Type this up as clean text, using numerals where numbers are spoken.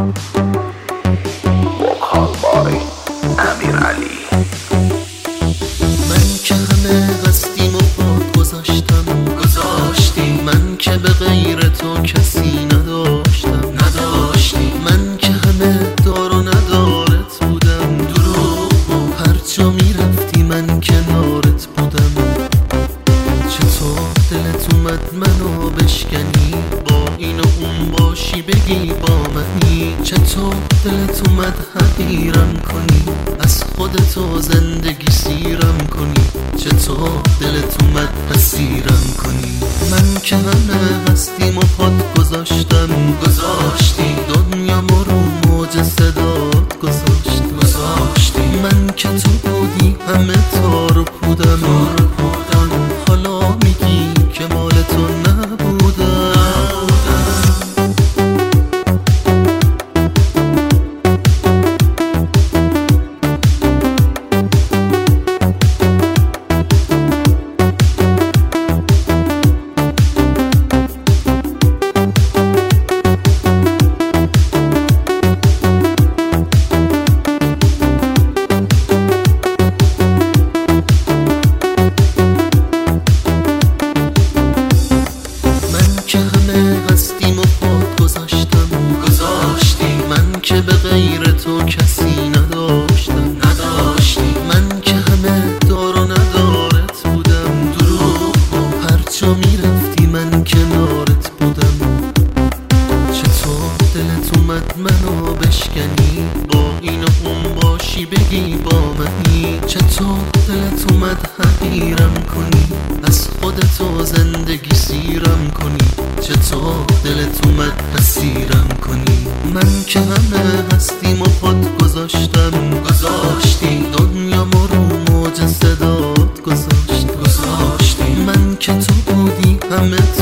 من که همه هستیم و پا گذاشتی، من که به غیر تو کسی نداشتم. من که همه دار و ندارت بودم، دروغ و هر جا میرفتی من کنارت بودم. چطور دلت اومد منو بشکنی، با این و اون باشی بگی با منی؟ چطور دلت اومد حقیرم کنی، از خودتو زندگی سیرم کنی؟ چطور دلت اومد اسیرم کنی؟ من که همه هستیم و پات گذاشتی، دنیا ما رو موج صدات گذاشتی. من که تو بودی همه تار و پودم، حالا میگی که مال تو نبودم. من که به غیر تو کسی نداشتم. من که همه دار و ندارت بودم، دروغ و هر جا میرفتی من کنارت بودم. چطور دلت اومد منو بشکنی، با این و اون باشی بگی با منی؟ چطور دلت اومد حقیرم کنی، از خودتو زندگی سیرم کنی؟ چطور دلت اومد اسیرم کنی؟ من که همه هستیم و پات گذاشتی، دنیا ما رو موج صدات گذاشتی. من که تو بودی همه